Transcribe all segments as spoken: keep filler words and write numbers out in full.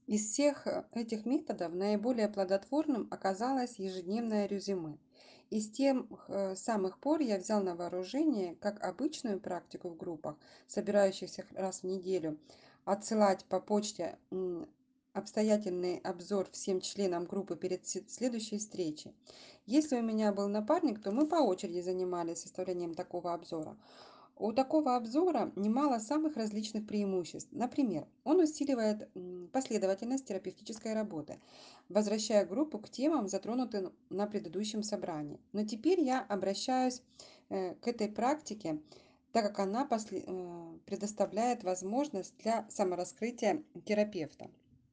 Из всех э, этих методов наиболее плодотворным оказалось ежедневное резюме. И с тем э, самых пор я взял на вооружение как обычную практику в группах, собирающихся раз в неделю, отсылать по почте м, обстоятельный обзор всем членам группы перед се- следующей встречей. Если у меня был напарник, то мы по очереди занимались составлением такого обзора. У такого обзора немало самых различных преимуществ. Например, он усиливает м, последовательность терапевтической работы, возвращая группу к темам, затронутым на предыдущем собрании. Но теперь я обращаюсь э, к этой практике, так как она после- э, предоставляет возможность для самораскрытия терапевта.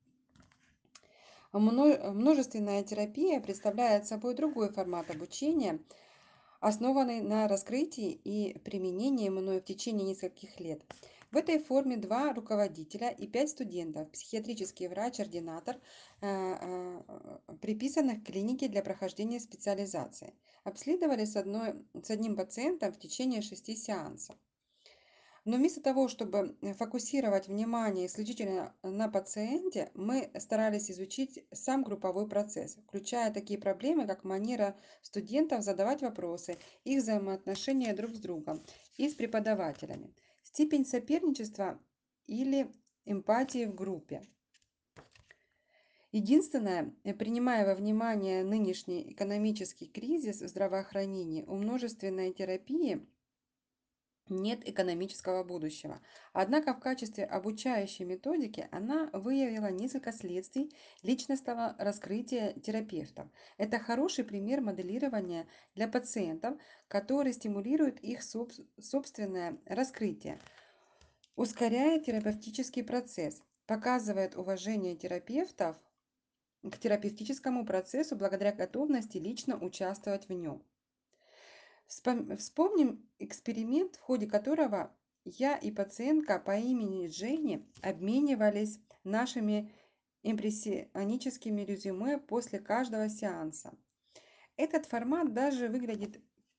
Мно- Множественная терапия представляет собой другой формат обучения, основанный на раскрытии и применении мною в течение нескольких лет. В этой форме два руководителя и пять студентов, психиатрический врач-ординатор, э, э, приписанных к клинике для прохождения специализации, обследовали с, одной, с одним пациентом в течение шести сеансов. Но вместо того, чтобы э, фокусировать внимание исключительно на пациенте, мы старались изучить сам групповой процесс, включая такие проблемы, как манера студентов задавать вопросы, их взаимоотношения друг с другом и с преподавателями, степень соперничества или эмпатии в группе. Единственное, э, принимая во внимание нынешний экономический кризис в здравоохранении, у множественной терапии нет экономического будущего. Однако в качестве обучающей методики она выявила несколько следствий личностного раскрытия терапевтов. Это хороший пример моделирования для пациентов, который стимулирует их соб- собственное раскрытие, ускоряет терапевтический процесс, показывает уважение терапевтов к терапевтическому процессу благодаря готовности лично участвовать в нем. Вспом- Вспомним эксперимент, в ходе которого я и пациентка по имени Дженни обменивались нашими импрессионическими резюме после каждого сеанса. Этот формат даже выглядит...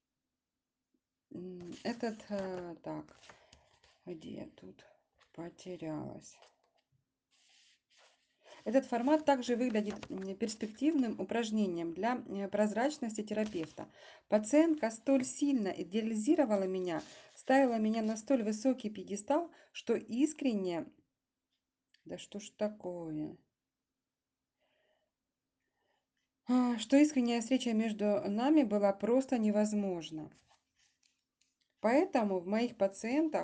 м, Этот... э, Так, где я тут потерялась? Этот формат также выглядит м, перспективным упражнением для э, прозрачности терапевта. Пациентка столь сильно идеализировала меня, ставила меня на столь высокий пьедестал, что искренне... Да что ж такое? А, Что искренняя встреча между нами была просто невозможна. Поэтому в моих пациентах